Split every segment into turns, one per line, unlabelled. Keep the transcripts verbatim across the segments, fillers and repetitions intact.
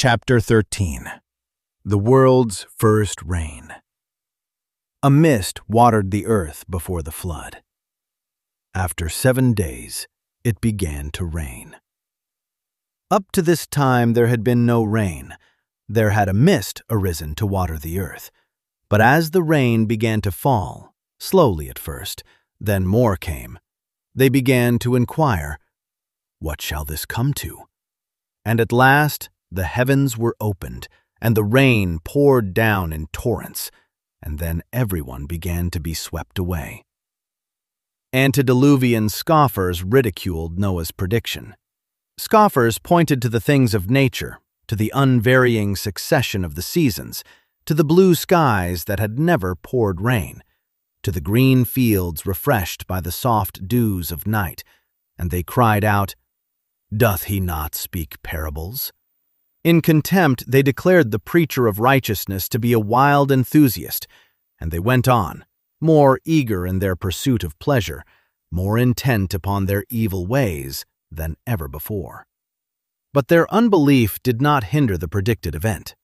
Chapter thirteen. The World's First Rain. A mist watered the earth before the flood. After seven days, it began to rain. Up to this time there had been no rain. There had a mist arisen to water the earth. But as the rain began to fall, slowly at first, then more came, they began to inquire, "What shall this come to?" And at last the heavens were opened, and the rain poured down in torrents, and then everyone began to be swept away. Antediluvian scoffers ridiculed Noah's prediction. Scoffers pointed to the things of nature, to the unvarying succession of the seasons, to the blue skies that had never poured rain, to the green fields refreshed by the soft dews of night, and they cried out, "Doth he not speak parables?" In contempt, they declared the preacher of righteousness to be a wild enthusiast, and they went on, more eager in their pursuit of pleasure, more intent upon their evil ways than ever before. But their unbelief did not hinder the predicted event.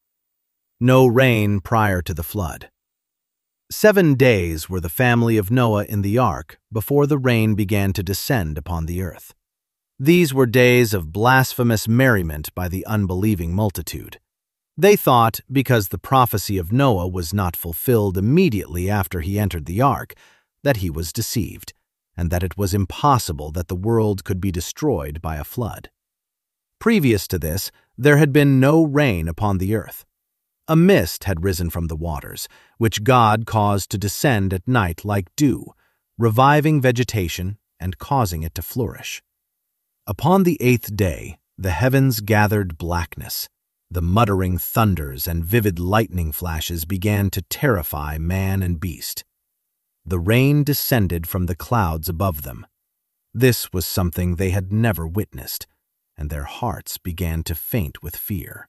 No rain prior to the flood. Seven days were the family of Noah in the ark before the rain began to descend upon the earth. These were days of blasphemous merriment by the unbelieving multitude. They thought, because the prophecy of Noah was not fulfilled immediately after he entered the ark, that he was deceived, and that it was impossible that the world could be destroyed by a flood. Previous to this, there had been no rain upon the earth. A mist had risen from the waters, which God caused to descend at night like dew, reviving vegetation and causing it to flourish. Upon the eighth day, the heavens gathered blackness. The muttering thunders and vivid lightning flashes began to terrify man and beast. The rain descended from the clouds above them. This was something they had never witnessed, and their hearts began to faint with fear.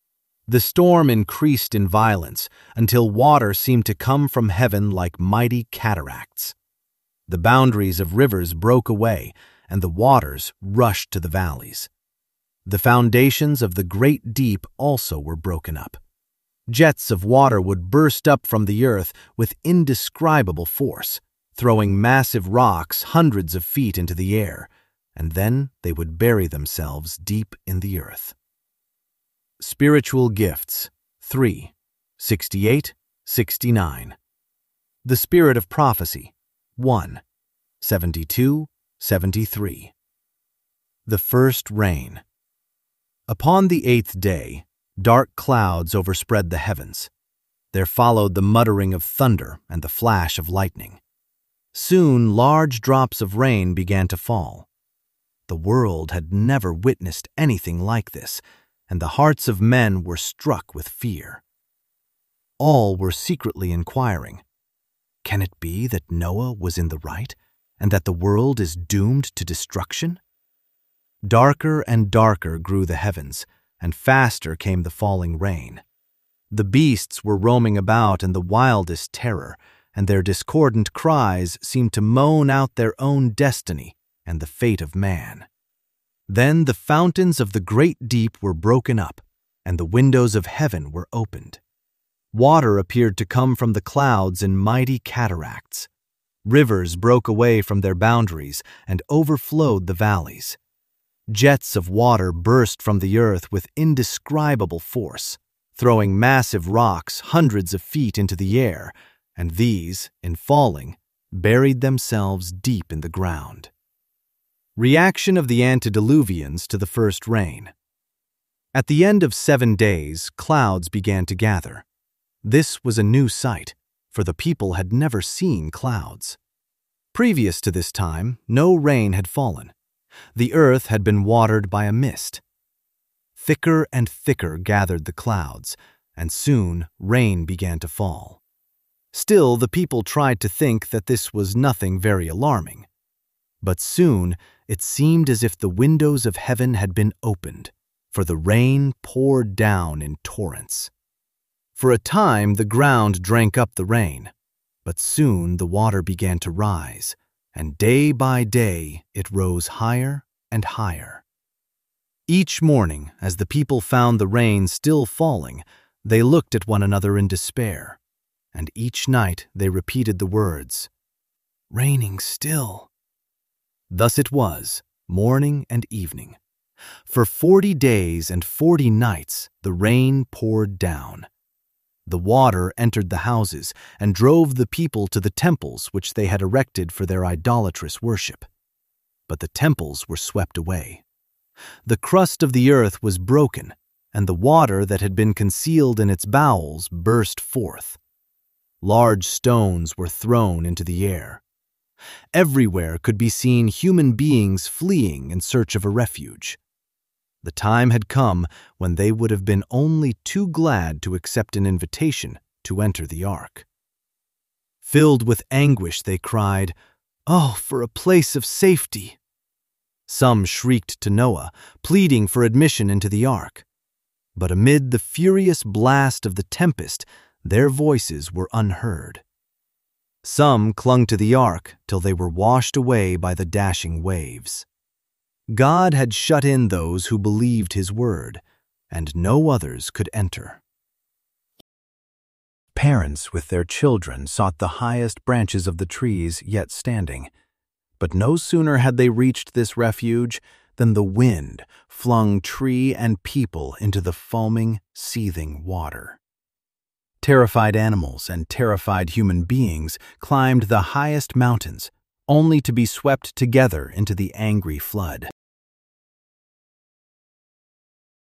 The storm increased in violence until water seemed to come from heaven like mighty cataracts. The boundaries of rivers broke away, and the waters rushed to the valleys. The foundations of the great deep also were broken up. Jets of water would burst up from the earth with indescribable force, throwing massive rocks hundreds of feet into the air, and then they would bury themselves deep in the earth. Spiritual Gifts three, sixty-eight, sixty-nine. The Spirit of Prophecy one, seventy-two, seventy-three. The First Rain. Upon the eighth day, dark clouds overspread the heavens. There followed the muttering of thunder and the flash of lightning. Soon large drops of rain began to fall. The world had never witnessed anything like this, and the hearts of men were struck with fear. All were secretly inquiring, "Can it be that Noah was in the right, and that the world is doomed to destruction?" Darker and darker grew the heavens, and faster came the falling rain. The beasts were roaming about in the wildest terror, and their discordant cries seemed to moan out their own destiny and the fate of man. Then the fountains of the great deep were broken up, and the windows of heaven were opened. Water appeared to come from the clouds in mighty cataracts. Rivers broke away from their boundaries and overflowed the valleys. Jets of water burst from the earth with indescribable force, throwing massive rocks hundreds of feet into the air, and these, in falling, buried themselves deep in the ground. Reaction of the antediluvians to the first rain. At the end of seven days, clouds began to gather. This was a new sight, for the people had never seen clouds. Previous to this time, no rain had fallen. The earth had been watered by a mist. Thicker and thicker gathered the clouds, and soon rain began to fall. Still, the people tried to think that this was nothing very alarming. But soon it seemed as if the windows of heaven had been opened, for the rain poured down in torrents. For a time the ground drank up the rain, but soon the water began to rise, and day by day it rose higher and higher. Each morning, as the people found the rain still falling, they looked at one another in despair, and each night they repeated the words, "Raining still." Thus it was, morning and evening. For forty days and forty nights the rain poured down. The water entered the houses and drove the people to the temples which they had erected for their idolatrous worship. But the temples were swept away. The crust of the earth was broken, and the water that had been concealed in its bowels burst forth. Large stones were thrown into the air. Everywhere could be seen human beings fleeing in search of a refuge. The time had come when they would have been only too glad to accept an invitation to enter the ark. Filled with anguish, they cried, "Oh, for a place of safety!" Some shrieked to Noah, pleading for admission into the ark. But amid the furious blast of the tempest, their voices were unheard. Some clung to the ark till they were washed away by the dashing waves. God had shut in those who believed his word, and no others could enter. Parents with their children sought the highest branches of the trees yet standing. But no sooner had they reached this refuge than the wind flung tree and people into the foaming, seething water. Terrified animals and terrified human beings climbed the highest mountains, only to be swept together into the angry flood.